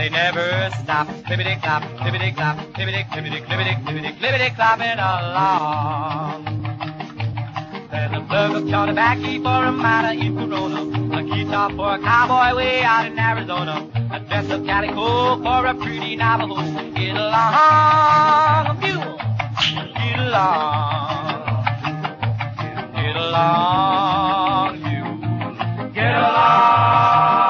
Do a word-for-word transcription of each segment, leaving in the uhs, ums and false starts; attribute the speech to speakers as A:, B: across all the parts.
A: they never stop. Clippity-clop, clippity-clop, clippity, clippity, clippity, clippity, clippity-clopping along. There's a plug of Johnny Backy for a miner in Corona, a guitar for a cowboy way out in Arizona, a dress of calico for a pretty Navajo. Get along, mule, get along, get along, mule, get along.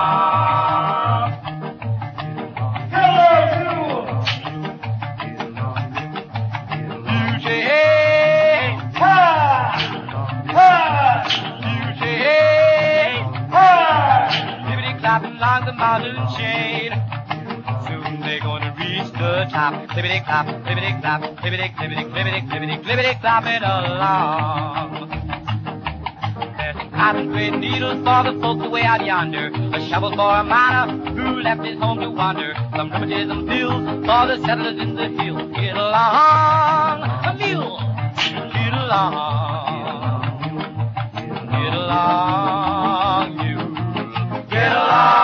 A: Along the mountain chain, soon they're gonna reach the top. Clippity clop, clippity clop, clippity, clippity, clippity, clippity, clippity, clopping along. There's some cotton thread needles for the folks away out yonder, a shovel for a miner who left his home to wander, some rheumatism pills for the settlers in the hills. Get along, a mule, get along, get along, mule, get along.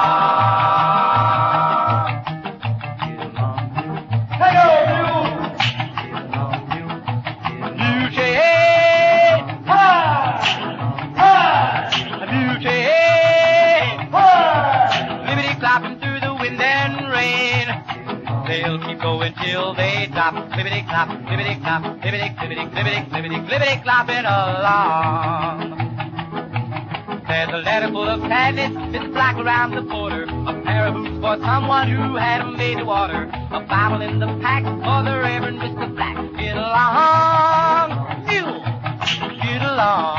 A: They'll keep going till they drop. Clippity clop, clippity clop, clippity, clippity, clippity, clippity, clippity, clopping along. There's a letter full of sadness, it's black around the border, a pair of boots for someone who had 'em made to order, a Bible in the pack for the Reverend Mister Black. Get along, mule, get along.